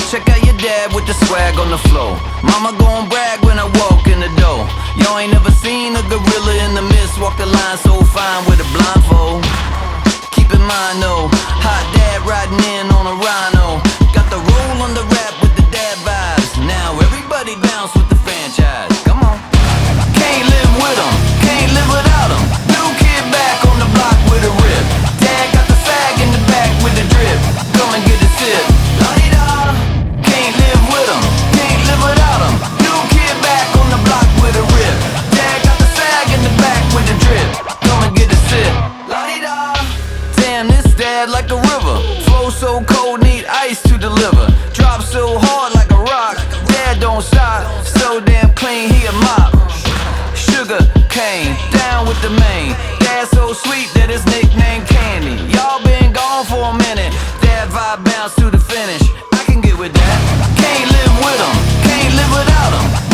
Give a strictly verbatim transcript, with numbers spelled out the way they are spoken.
check out your dad with the swag on the floor. Mama gon' brag when I walk in the door. Y'all ain't never seen a gorilla in the mist walk the line so fine with a blindfold. Keep in mind though, hot dad riding in on a rhino. Got the roll on the rap with the dad vibes. Now everybody bounce with the franchise. Come on. Can't live with them, can't live without them. New kid back on the block with a rip. Dad got the fag in the back with the drip. Come and get a sip. La-di-da. Can't live with them, can't live without them. New kid back on the block with a rip. Dad got the fag in the back with the drip. Come and get a sip. La-di-da. Damn, this dad like a river. Flow so cold, need ice to deliver. Drop so hard like a rock. Dad don't stop, so damn clean, he a mop. Sugar cane, down with the main. Dad so sweet that his nickname Candy. Y'all been gone for a minute. Dad vibe bounce to the finish. I can get with that. Can't live with him, can't live without him.